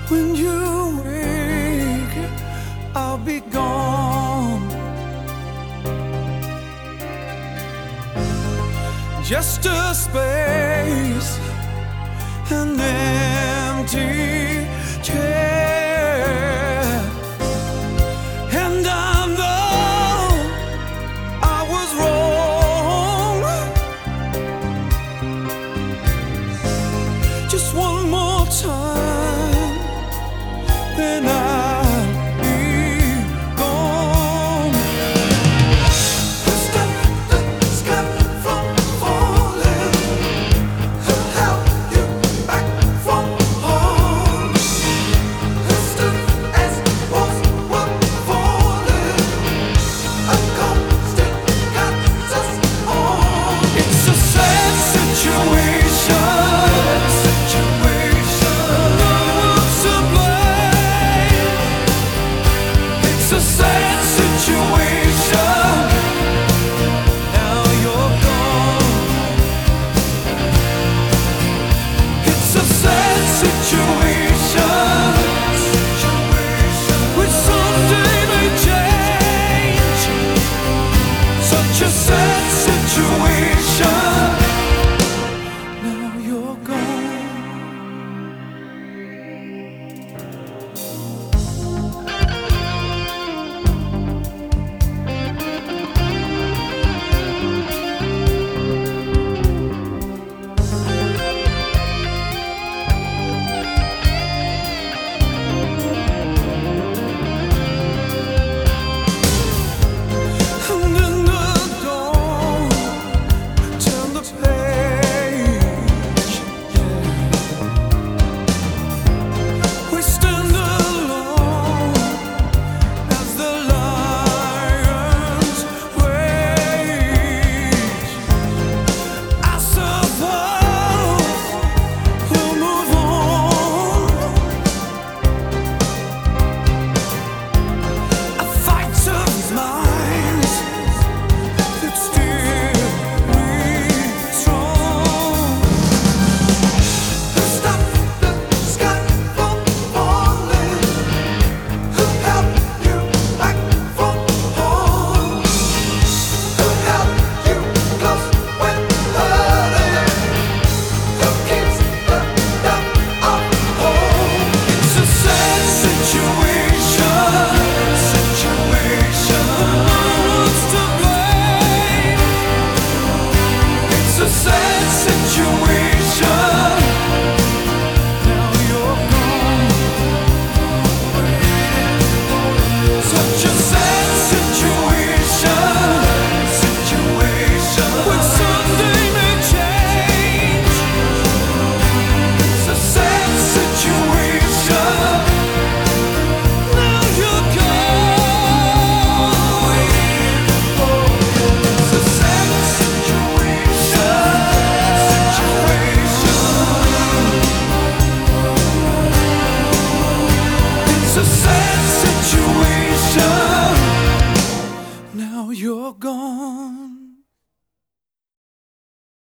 When you wake, I'll be gone. Just a space, an empty chair. And I know I was wrong. Just one more time, then I'll be gone. To stop the sky from falling, to help you back from home. As stiff as walls were falling, a constant cuts us all. It's a sad situation.